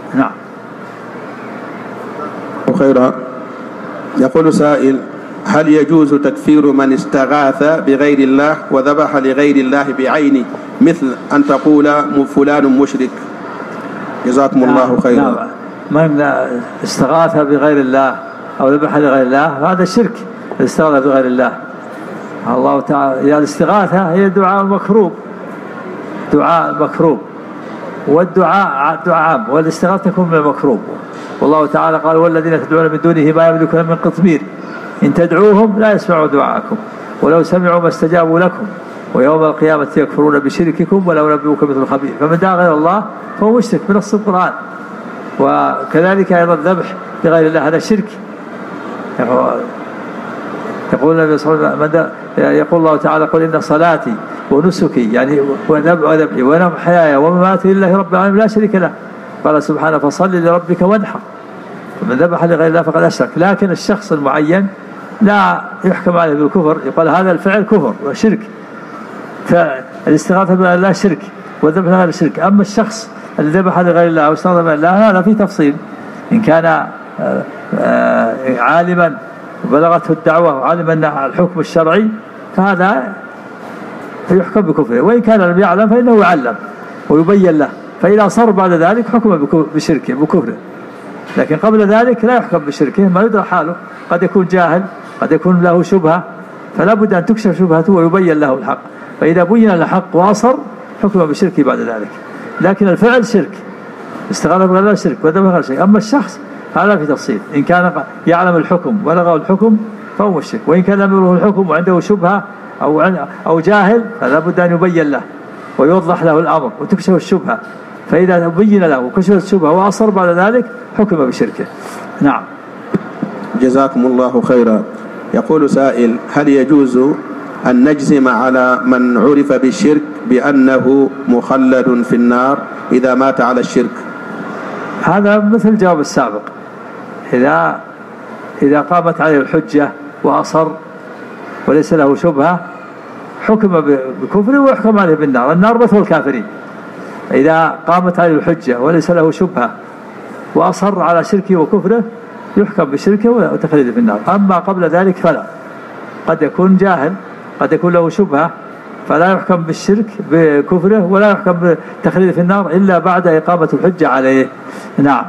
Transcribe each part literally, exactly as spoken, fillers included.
نعم. خيرا. يقول سائل: هل يجوز تكفير من استغاث بغير الله وذبح لغير الله بعينه، مثل أن تقول فلان مشرك؟ جزاكم نعم. الله خيرا. نعم. من استغاث بغير الله أو ذبح لغير الله هذا شرك. الاستغاثة بغير الله، الله تعالى يعني الاستغاثة هي دعاء مكروب، دعاء مكروب، والدعاء دعاء عام، والاستغاثة تكون من المكروب. والله تعالى قال: والذين تدعون من دونه ما يملكون من قطمير إن تدعوهم لا يسمعوا دعاءكم ولو سمعوا ما استجابوا لكم ويوم القيامة يكفرون بشرككم ولا ينبئوك مثل خبير. فمن دعا غير الله فهو مشرك بنص القرآن. وكذلك أيضا الذبح لغير الله هذا شرك. يقول النبي صلى الله عليه وسلم: يقول الله تعالى: قل إن صلاتي ونسكي يعني وذبحي ومحياي ومماتي لله رب العالمين لا شريك له. قال سبحانه: فصل لربك وانحر. فمن ذبح لغير الله فقد أشرك. لكن الشخص المعين لا يحكم عليه بالكفر، يقول هذا الفعل كفر وشرك. فالاستغاثة بغير الله شرك والذبح لغير الله شرك. أما الشخص الذي ذبح لغير الله أو استغاث بغير الله هذا فيه تفصيل. إن كان عالما بلغته الدعوة وعلم أن الحكم الشرعي فهذا يحكم بكفره، وإن كان لم يعلم فإنه يعلم ويبين له، فإذا صار بعد ذلك حكم بشركه بكفره. لكن قبل ذلك لا يحكم بشركه، ما يدرى حاله، قد يكون جاهل، قد يكون له شبهة، فلا بد أن تكشف شبهته ويبين له الحق. فإذا بين الحق وأصر حكم بشركه بعد ذلك. لكن الفعل شرك، استغاثة بغير الله شرك وذبح غير شرك. أما الشخص هذا في تفصيل، إن كان يعلم الحكم ولغى الحكم فهو مشرك، وإن كان لم يره الحكم وعنده شبهة أو أو جاهل فلا بد أن يبين له ويوضح له الأمر وتكشف الشبهة. فإذا بين له وكشف الشبهة وأصر بعد ذلك حكم بشركه. نعم. جزاكم الله خيرا. يقول سائل: هل يجوز أن نجزم على من عرف بالشرك بأنه مخلد في النار إذا مات على الشرك؟ هذا مثل الجواب السابق. إذا إذا قامت عليه الحجة وأصر وليس له شبهة حكم بكفره ويحكم عليه بالنار. النار مثل الكافرين. إذا قامت عليه الحجة وليس له شبهة وأصر على شركه وكفره يحكم بشركه وتخليده في النار. أما قبل ذلك فلا، قد يكون جاهل، قد يكون له شبهة، فلا يحكم بالشرك بكفره ولا يحكم بتخليده في النار إلا بعد إقامة الحجة عليه. نعم.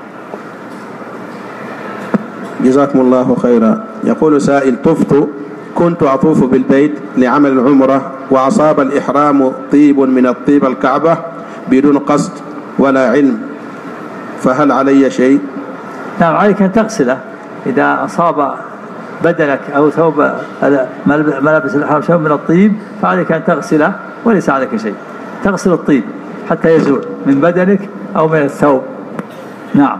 جزاكم الله خيرا. يقول سائل: طفت كنت أطوف بالبيت لعمل العمرة وأصاب الإحرام طيب من الطيب الكعبة بدون قصد ولا علم، فهل علي شيء؟ نعم، عليك أن تغسله. إذا أصاب بدنك أو ثوب ملابس الإحرام شيء من الطيب فعليك أن تغسله وليس عليك شيء. تغسل الطيب حتى يزول من بدنك أو من الثوب. نعم.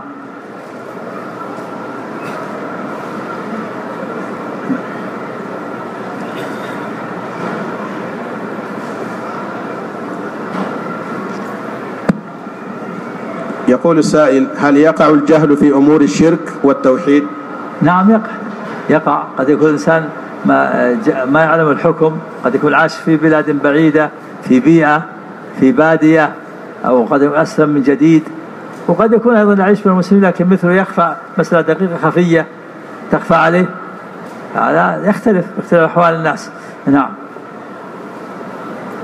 يقول السائل: هل يقع الجهل في أمور الشرك والتوحيد؟ نعم يقع يقع قد يكون الإنسان ما, ما يعلم الحكم، قد يكون عاش في بلاد بعيدة، في بيئة، في بادية، أو قد يكون أسلم من جديد، وقد يكون أيضا يعيش بين المسلمين لكن مثله يخفى مسألة دقيقة خفية تخفى عليه. هذا يختلف يختلف أحوال الناس. نعم.